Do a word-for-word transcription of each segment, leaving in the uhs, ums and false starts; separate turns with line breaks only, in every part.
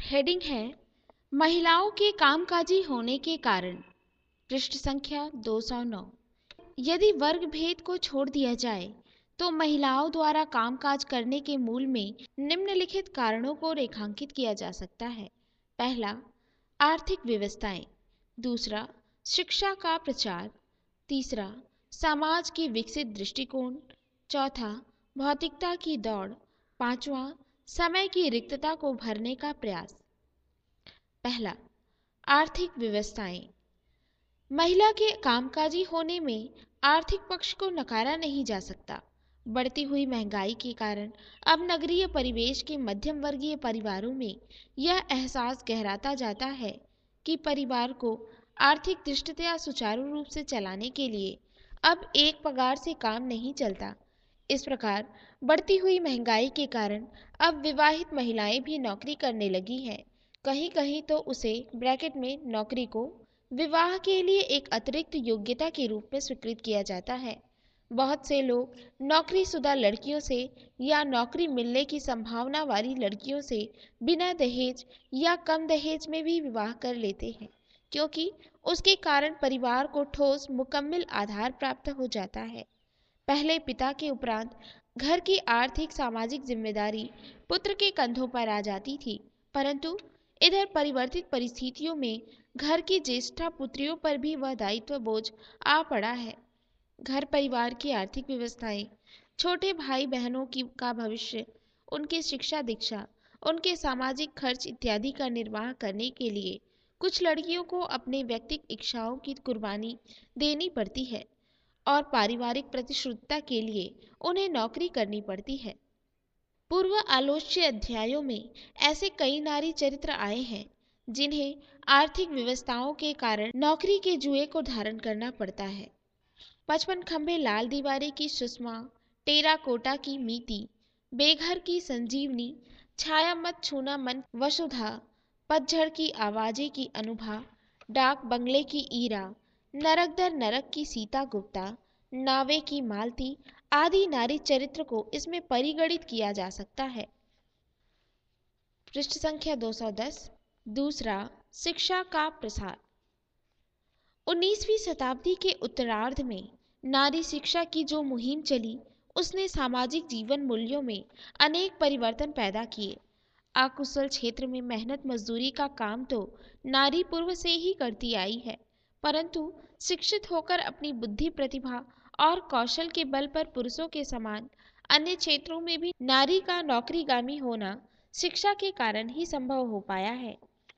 Heading है महिलाओं के कामकाजी होने के कारण। पृष्ठ संख्या दो सौ नौ। यदि वर्ग भेद को छोड़ दिया जाए तो महिलाओं द्वारा कामकाज करने के मूल में निम्नलिखित कारणों को रेखांकित किया जा सकता है। पहला, आर्थिक व्यवस्थाएं। दूसरा, शिक्षा का प्रचार। तीसरा, समाज की विकसित दृष्टिकोण। चौथा, भौतिकता की दौड़। पांचवा, समय की रिक्तता को भरने का प्रयास। पहला, आर्थिक व्यवस्थाएं। महिला के कामकाजी होने में आर्थिक पक्ष को नकारा नहीं जा सकता। बढ़ती हुई महंगाई के कारण अब नगरीय परिवेश के मध्यम वर्गीय परिवारों में यह एहसास गहराता जाता है कि परिवार को आर्थिक दृष्टया सुचारू रूप से चलाने के लिए अब एक पगार से काम नहीं चलता। इस प्रकार बढ़ती हुई महंगाई के कारण अब विवाहित महिलाएं भी नौकरी करने लगी हैं। कहीं कहीं तो उसे ब्रैकेट में नौकरी को विवाह के लिए एक अतिरिक्त योग्यता के रूप में स्वीकृत किया जाता है। बहुत से लोग नौकरीशुदा लड़कियों से या नौकरी मिलने की संभावना वाली लड़कियों से बिना दहेज या कम दहेज में भी विवाह कर लेते हैं, क्योंकि उसके कारण परिवार को ठोस मुकम्मल आधार प्राप्त हो जाता है। पहले पिता के उपरांत घर की आर्थिक सामाजिक जिम्मेदारी पुत्र के कंधों पर आ जाती थी, परंतु इधर परिवर्तित परिस्थितियों में घर की ज्येष्ठा पुत्रियों पर भी वह दायित्व बोझ आ पड़ा है। घर परिवार की आर्थिक व्यवस्थाएं, छोटे भाई बहनों की का भविष्य, उनकी शिक्षा दीक्षा, उनके सामाजिक खर्च इत्यादि का निर्वाह करने के लिए कुछ लड़कियों को अपने व्यक्तिगत इच्छाओं की कुर्बानी देनी पड़ती है और पारिवारिक प्रतिश्रुतता के लिए उन्हें नौकरी करनी पड़ती है। पूर्व आलोच्य अध्यायों में ऐसे कई नारी चरित्र आए हैं जिन्हें आर्थिक व्यवस्थाओं के कारण नौकरी के जुए को धारण करना पड़ता है। पचपन खंबे लाल दीवारे की सुषमा, टेराकोटा की मीति, बेघर की संजीवनी, छाया मत छूना मन वसुधा, पतझड़ की आवाजें की अनुभा, डाक बंगले की ईरा, नरक दर नरक की सीता गुप्ता, नावे की मालती आदि नारी चरित्र को इसमें परिगणित किया जा सकता है। पृष्ठ संख्या दो सौ दस। दूसरा, शिक्षा का प्रसार। उन्नीसवीं शताब्दी के उत्तरार्ध में नारी शिक्षा की जो मुहिम चली उसने सामाजिक जीवन मूल्यों में अनेक परिवर्तन पैदा किए। अकुशल क्षेत्र में मेहनत मजदूरी का काम तो नारी पूर्व से ही करती आई है, परंतु शिक्षित होकर अपनी बुद्धि प्रतिभा और कौशल के बल पर पुरुषों के समान अन्य क्षेत्रों में भी नारी का नौकरीगामी होना शिक्षा के कारण ही संभव हो पाया है।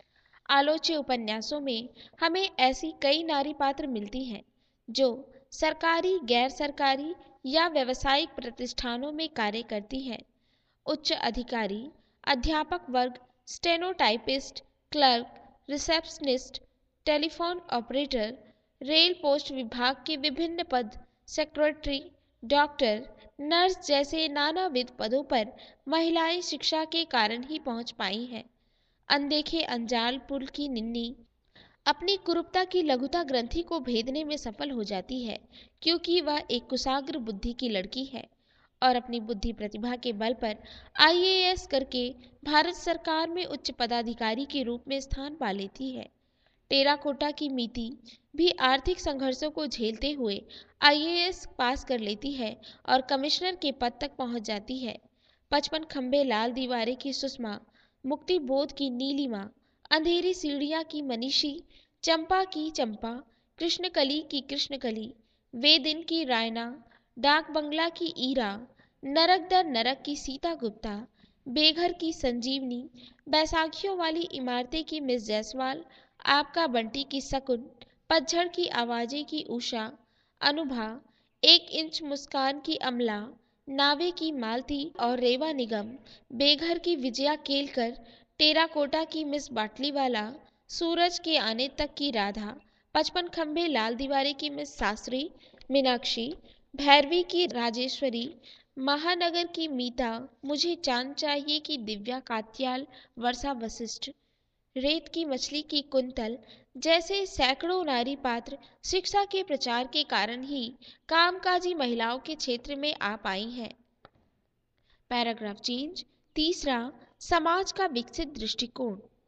आलोच्य उपन्यासों में हमें ऐसी कई नारी पात्र मिलती हैं जो सरकारी, गैर सरकारी या व्यावसायिक प्रतिष्ठानों में कार्य करती हैं। उच्च अधिकारी, अध्यापक वर्ग, stenotypist, clerk, receptionist, telephone operator, rail post विभाग के विभिन्न पद, सेक्रेटरी, डॉक्टर, नर्स जैसे नानाविध पदों पर महिलाएं शिक्षा के कारण ही पहुंच पाई हैं। अनदेखे अनजान पुल की निन्नी अपनी कुरूपता की लघुता ग्रंथि को भेदने में सफल हो जाती है, क्योंकि वह एक कुशाग्र बुद्धि की लड़की है और अपनी बुद्धि प्रतिभा के बल पर आई ए एस करके भारत सरकार में उच्च पदाधिकारी के रूप में स्थान पा लेती है। टेराकोटा की मीति भी आर्थिक संघर्षों को झेलते हुए आई ए एस पास कर लेती है और कमिश्नर के पद तक पहुंच जाती है। पचपन खंबे लाल दीवारे की सुषमा, मुक्ति बोध की नीलिमा, अंधेरी सीढ़ियां की मनीषी, चंपा की चंपा, कृष्णकली की कृष्णकली, वे दिन की रायना, डाक बंगला की ईरा, नरक दर नरक की सीता गुप्ता, बेघर की संजीवनी, बैसाखियों वाली इमारतें की मिस जायसवाल, आपका बंटी की शकुन, पतझड़ की आवाजें की उषा, अनुभा, एक इंच मुस्कान की अमला, नावे की मालती और रेवा निगम, बेघर की विजया केलकर, टेराकोटा की मिस बाटलीवाला, सूरज के आने तक की राधा, पचपन खंबे लाल दीवारे की मिस शास्त्री मीनाक्षी, भैरवी की राजेश्वरी, महानगर की मीता, मुझे चांद चाहिए की दिव्या कात्याल वर्षा वशिष्ठ, रेत की मछली की कुंतल जैसे सैकड़ों नारी पात्र शिक्षा के प्रचार के कारण ही कामकाजी महिलाओं के क्षेत्र में आ पाई हैं। Paragraph change. तीसरा, समाज का विकसित दृष्टिकोण।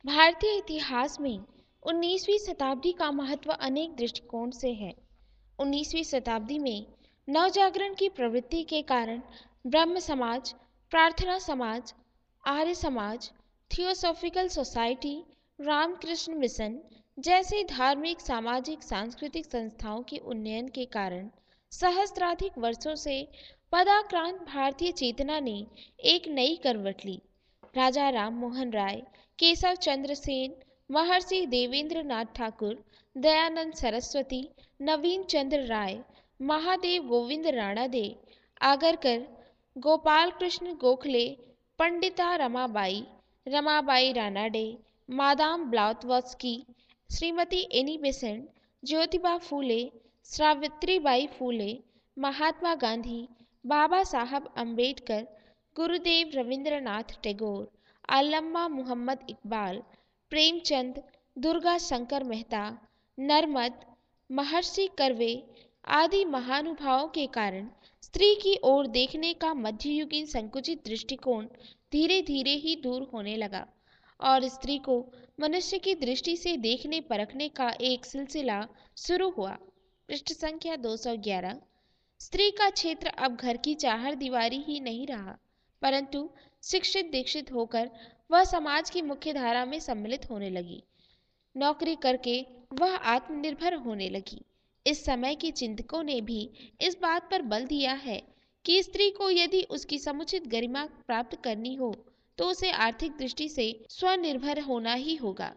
भारतीय इतिहास में उन्नीसवीं शताब्दी का महत्व अनेक दृष्टिकोण से है। उन्नीसवीं शताब्दी में नवजागरण की प्रवृत्ति के कारण ब्रह्म समाज, प्रार्थना समाज, Arya Samaj, theosophical society, Ramakrishna mission जैसे धार्मिक, सामाजिक, सांस्कृतिक संस्थाओं के उन्नयन के कारण सहस्त्राधिक वर्षों से पदाक्रांत भारतीय चेतना ने एक नई करवट ली। राजा राम मोहन राय, केशव चंद्र सेन, महर्षि देवेंद्र नाथ ठाकुर, दयानंद सरस्वती, नवीन चंद्र राय, Mahadev Govind राणादे, Agarkar, Gopal Krishna Gokhale, Pandita Ramabai, Ramabai Ranade, madame Blavatsky, Shrimati Annie Besant, Jyotiba Phule, Savitribai Phule, Mahatma Gandhi, Baba Saheb Ambedkar, Gurudev Rabindranath Tagore, अल्लामा मुहम्मद इकबाल, प्रेमचंद, दुर्गा शंकर मेहता, नर्मद, महर्षि कर्वे आदि महानुभावों के कारण स्त्री की ओर देखने का मध्ययुगीन संकुचित दृष्टिकोण धीरे धीरे ही दूर होने लगा और स्त्री को मनुष्य की दृष्टि से देखने परखने का एक सिलसिला शुरू हुआ। पृष्ठ संख्या दो सौ ग्यारह। स्त्री का क्षेत्र अब घर की चार दीवारी ही नहीं रहा, परंतु शिक्षित दीक्षित होकर वह समाज की मुख्य धारा में सम्मिलित होने लगी। नौकरी करके वह आत्मनिर्भर होने लगी। इस समय के चिंतकों ने भी इस बात पर बल दिया है कि स्त्री को यदि उसकी समुचित गरिमा प्राप्त करनी हो तो उसे आर्थिक दृष्टि से स्वनिर्भर होना ही होगा।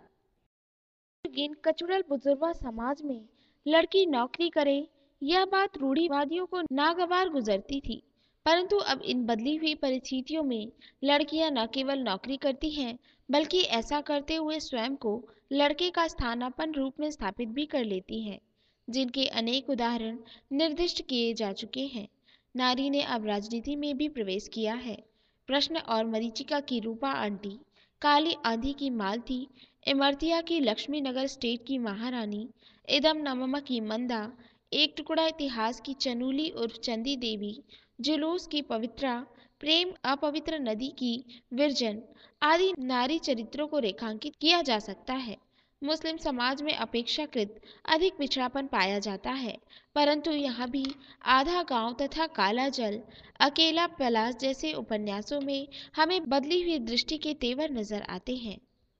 कचुड़ल बुजुर्गा समाज में लड़की नौकरी करे यह बात रूढ़िवादियों को नागवार गुजरती थी, परंतु अब इन बदली हुई परिस्थितियों में लड़कियां न केवल नौकरी करती हैं बल्कि ऐसा करते हुए स्वयं को लड़के का स्थानापन्न रूप में स्थापित भी कर लेती हैं, जिनके अनेक उदाहरण निर्दिष्ट किए जा चुके हैं। नारी ने अब राजनीति में भी प्रवेश किया है। प्रश्न और मरीचिका की रूपा आंटी, काली आंधी की मालती, इमरतिया की लक्ष्मी नगर स्टेट की महारानी, इदम नममा की मंदा, एक टुकड़ा इतिहास की चनूली उर्फ चंदी देवी, जुलूस की पवित्रा, प्रेम अपवित्र नदी की विरजन आदि नारी चरित्रों को रेखांकित किया जा सकता है। मुस्लिम समाज में अपेक्षाकृत अधिक पिछड़ापन पाया जाता है, परंतु यहाँ भी आधा गांव तथा काला जल, अकेला पलाश जैसे उपन्यासों में हमें बदली हुई दृष्टि के तेवर नजर आते हैं।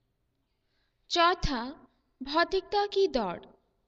चौथा, भौतिकता की दौड़।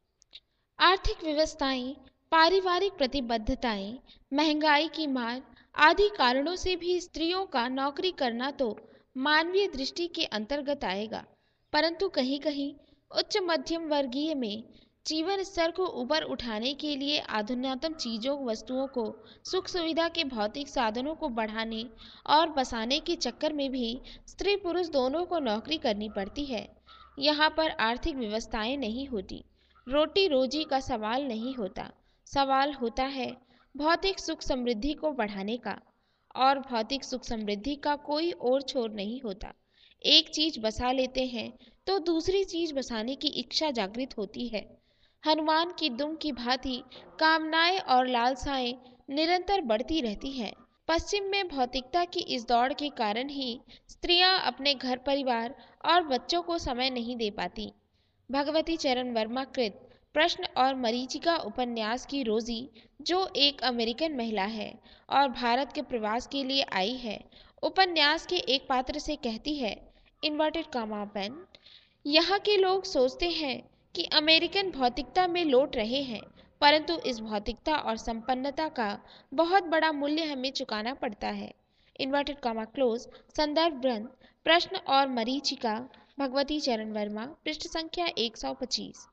आर्थिक व्यवस्थाएं, पारिवारिक प्रतिबद्धताएं, महंगाई की मार आदि कारणों से भी स्त्रियों का नौकरी करना तो मानवीय दृष्टि के अंतर्गत आएगा, परंतु कहीं कहीं उच्च मध्यम वर्गीय में जीवन स्तर को ऊपर उठाने के लिए आधुनिकतम चीजों वस्तुओं को, सुख सुविधा के भौतिक साधनों को बढ़ाने और बसाने के चक्कर में भी स्त्री पुरुष दोनों को नौकरी करनी पड़ती है। यहाँ पर आर्थिक व्यवस्थाएं नहीं होती, रोटी रोजी का सवाल नहीं होता, सवाल होता है भौतिक सुख समृद्धि को बढ़ाने का, और भौतिक सुख समृद्धि का कोई और छोर नहीं होता। एक चीज बसा लेते हैं तो दूसरी चीज बसाने की इच्छा जागृत होती है। हनुमान की दुम की भांति कामनाएं और लालसाएं निरंतर बढ़ती रहती हैं। पश्चिम में भौतिकता की इस दौड़ के कारण ही स्त्रियां अपने घर परिवार और बच्चों को समय नहीं दे पाती। भगवती चरण वर्मा कृत प्रश्न और मरीचिका उपन्यास की रोजी, जो एक अमेरिकन महिला है और भारत के प्रवास के लिए आई है, उपन्यास के एक पात्र से कहती है, इन्वर्टेड कामा पेन, यहाँ के लोग सोचते हैं कि अमेरिकन भौतिकता में लौट रहे हैं, परंतु इस भौतिकता और संपन्नता का बहुत बड़ा मूल्य हमें चुकाना पड़ता है। Inverted comma close. संदर्भ ग्रंथ प्रश्न और मरीचिका, भगवती चरण वर्मा, पृष्ठ संख्या एक सौ पच्चीस।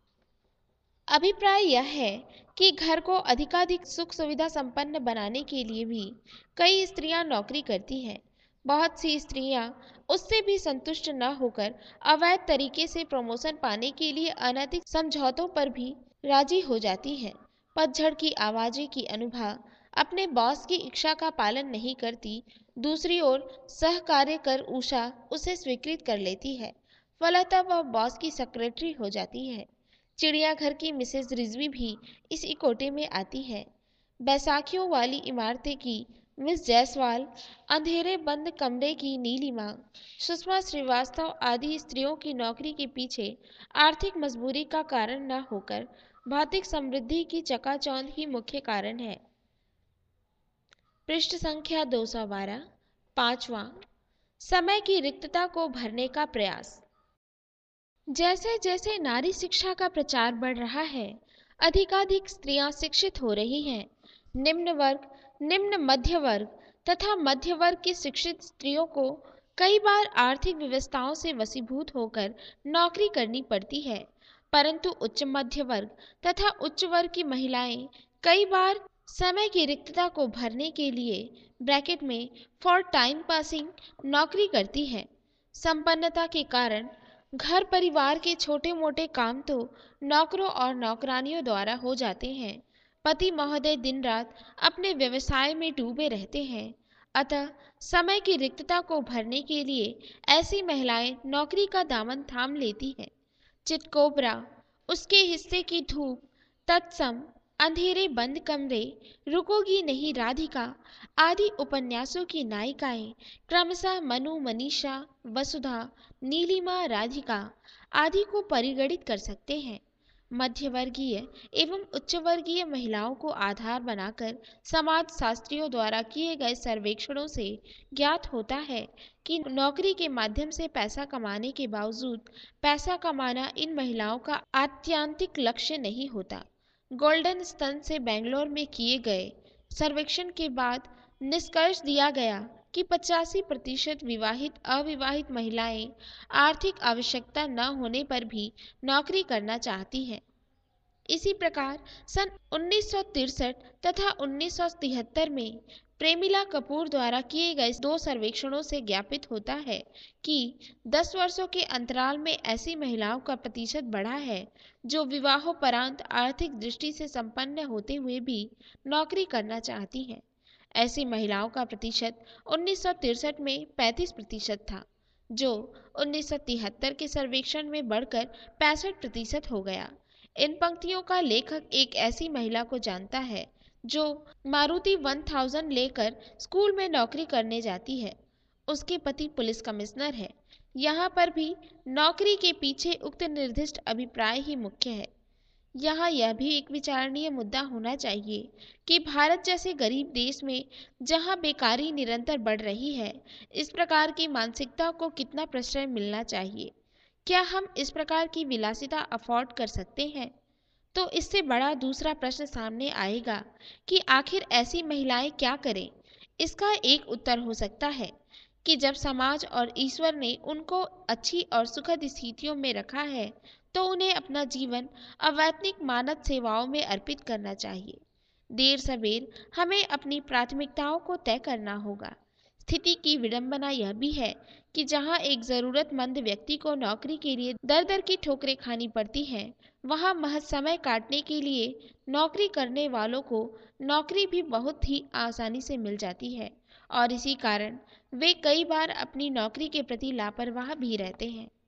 अभिप्राय यह है कि घर को अधिकाधिक सुख सुविधा संपन्न बनाने के लिए भी कई स्त्रियां नौकरी करती हैं। बहुत सी स्त्रियां उससे भी संतुष्ट न होकर अवैध तरीके से प्रमोशन पाने के लिए अनैतिक समझौतों पर भी राजी हो जाती हैं। पतझड़ की आवाजें की अनुभा अपने बॉस की इच्छा का पालन नहीं करती, दूसरी ओर सहकार्य कर उषा उसे स्वीकृत कर लेती है, फलतः वह बॉस की सेक्रेटरी हो जाती है। चिड़ियाघर की मिसेज रिजवी भी इसी कोटे में आती है। बैसाखियों वाली इमारतें की मिस जायसवाल, अंधेरे बंद कमरे की नीलिमा, सुषमा श्रीवास्तव आदि स्त्रियों की नौकरी के पीछे आर्थिक मजबूरी का कारण न होकर भौतिक समृद्धि की चकाचौंध ही मुख्य कारण है। पृष्ठ संख्या दो सौ बारह। पांचवा, समय की रिक्तता को भरने का प्रयास। जैसे जैसे नारी शिक्षा का प्रचार बढ़ रहा है, अधिकाधिक स्त्रियां शिक्षित हो रही हैं। निम्न वर्ग, निम्न मध्य वर्ग तथा मध्य वर्ग की शिक्षित स्त्रियों को कई बार आर्थिक व्यवस्थाओं से वशीभूत होकर नौकरी करनी पड़ती है, परंतु उच्च मध्य वर्ग तथा उच्च वर्ग की महिलाएं कई बार समय की रिक्तता को भरने के लिए ब्रैकेट में फॉर टाइम पासिंग नौकरी करती हैं। संपन्नता के कारण घर परिवार के छोटे मोटे काम तो नौकरों और नौकरानियों द्वारा हो जाते हैं। पति महोदय दिन रात अपने व्यवसाय में डूबे रहते हैं। अतः समय की रिक्तता को भरने के लिए ऐसी महिलाएं नौकरी का दामन थाम लेती हैं। चितकोबरा, उसके हिस्से की धूप, तत्सम, अंधेरे बंद कमरे, रुकोगी नहीं राधिका आदि उपन्यासों की नायिकाएं क्रमशः मनु, मनीषा, वसुधा, नीलिमा, राधिका आदि को परिगणित कर सकते हैं। मध्यवर्गीय एवं उच्चवर्गीय महिलाओं को आधार बनाकर समाज शास्त्रियों द्वारा किए गए सर्वेक्षणों से ज्ञात होता है कि नौकरी के माध्यम से पैसा कमाने के बावजूद पैसा कमाना इन महिलाओं का आत्यंतिक लक्ष्य नहीं होता। गोल्डन स्तन से बेंगलोर में किए गए सर्वेक्षण के बाद निष्कर्ष दिया गया कि पचासी प्रतिशत विवाहित अविवाहित महिलाएं आर्थिक आवश्यकता न होने पर भी नौकरी करना चाहती हैं। इसी प्रकार सन उन्नीस सौ तिरसठ तथा उन्नीस सौ तिहत्तर में प्रेमिला कपूर द्वारा किए गए दो सर्वेक्षणों से ज्ञापित होता है कि दस वर्षों के अंतराल में ऐसी महिलाओं का प्रतिशत बढ़ा है जो विवाहोपरांत आर्थिक दृष्टि से संपन्न होते हुए भी नौकरी करना चाहती हैं। ऐसी महिलाओं का प्रतिशत उन्नीस सौ तिरसठ में पैंतीस प्रतिशत था, जो उन्नीस सौ तिहत्तर के सर्वेक्षण में बढ़कर पैंसठ प्रतिशत हो गया। इन पंक्तियों का लेखक एक ऐसी महिला को जानता है जो मारुति एक हज़ार लेकर स्कूल में नौकरी करने जाती है। उसके पति पुलिस कमिश्नर है। यहाँ पर भी नौकरी के पीछे उक्त निर्दिष्ट अभिप्राय ही मुख्य है। यहाँ यह भी एक विचारणीय मुद्दा होना चाहिए कि भारत जैसे गरीब देश में जहाँ बेकारी निरंतर बढ़ रही है, इस प्रकार की मानसिकता को कितना प्रश्रय मिलना चाहिए। क्या हम इस प्रकार की विलासिता अफोर्ड कर सकते हैं? तो इससे बड़ा दूसरा प्रश्न सामने आएगा कि आखिर ऐसी महिलाएं क्या करें। इसका एक उत्तर हो सकता है कि जब समाज और ईश्वर ने उनको अच्छी और सुखद स्थितियों में रखा है तो उन्हें अपना जीवन अवैतनिक मानव सेवाओं में अर्पित करना चाहिए। देर सबेर हमें अपनी प्राथमिकताओं को तय करना होगा। स्थिति की विडंबना यह भी है कि जहां एक जरूरतमंद व्यक्ति को नौकरी के लिए दर दर की ठोकरें खानी पड़ती हैं, वहां महज समय काटने के लिए नौकरी करने वालों को नौकरी भी बहुत ही आसानी से मिल जाती है और इसी कारण वे कई बार अपनी नौकरी के प्रति लापरवाह भी रहते हैं।